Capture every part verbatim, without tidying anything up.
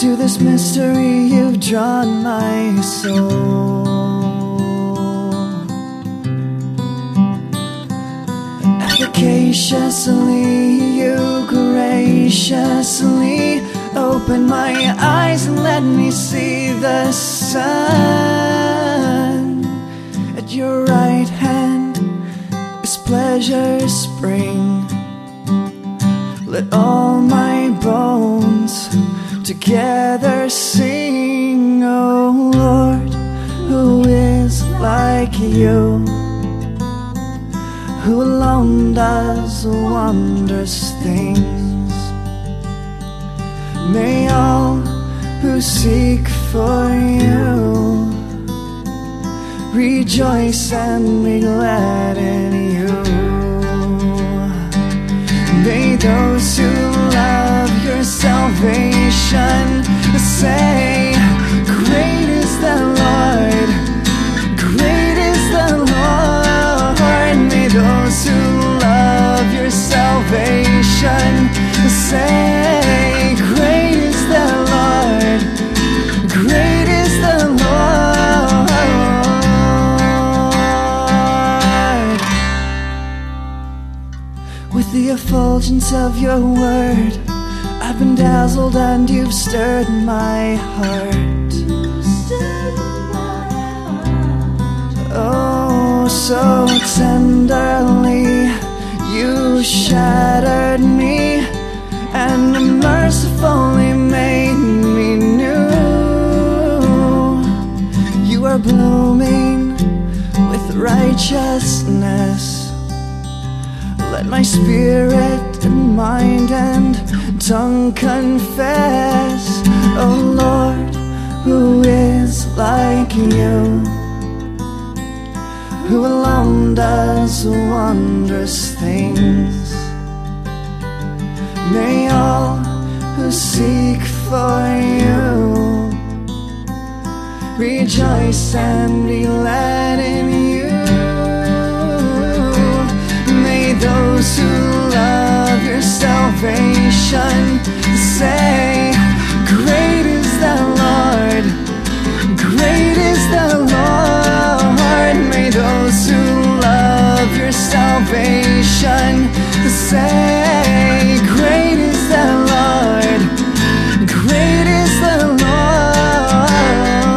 To this mystery you've drawn my soul. Efficaciously, you graciously open my eyes and let me see the sun. At your right hand is pleasure spring. Let all my bones together sing. Oh Lord, who is like you, who alone does wondrous things? May all who seek for you rejoice and be glad in you. May those who love your salvation say, great is the Lord, great is the Lord. May those who love your salvation say, great is the Lord, great is the Lord. With the effulgence of your word, I've been dazzled and you've stirred my heart. Oh, so tenderly you shattered me and mercifully made me new. You are blooming with righteousness. Let my spirit and mind and tongue confess. Oh Lord, who is like you, who alone does wondrous things? May all who seek for you rejoice and be glad in you. May those who love your salvation say, great is the Lord, great is the Lord. May those who love your salvation say, great is the Lord, great is the Lord.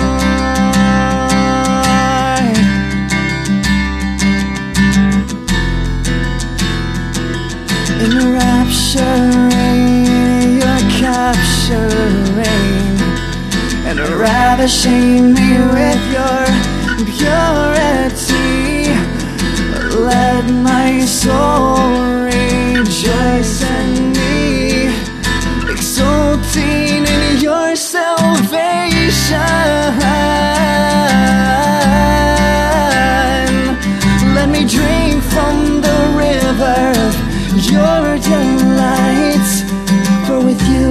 Enrapturing, you're capturing and ravishing me with your purity. Let my soul rejoice in me, exulting in your salvation. Let me drink from the river of your delights, for with you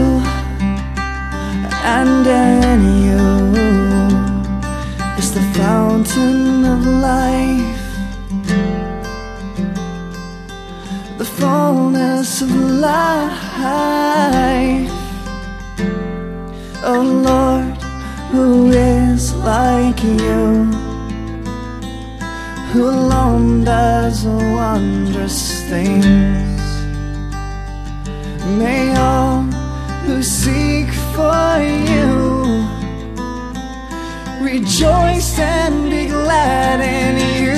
and in you is the fountain of life, the fullness of life. Oh Lord, who is like you, who alone does wondrous things? May all who seek for you rejoice and be glad in you.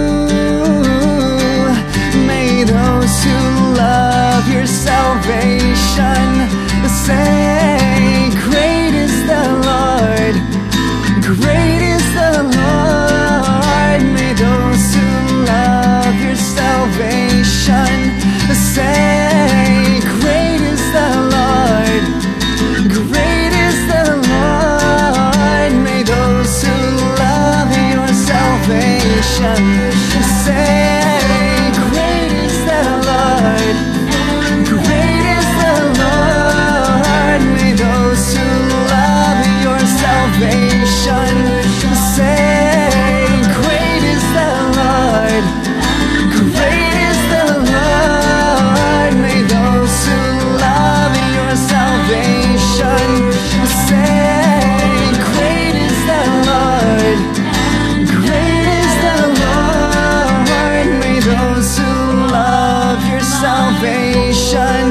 May those who love your salvation say, great is the Lord, great is the Lord. May those who love your salvation say, great is the Lord, great is the Lord. May those who love your salvation say, great is the Lord, great is the Lord. May those who love your salvation say, great is the Lord, great is the Lord. May those who love your salvation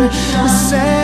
the same.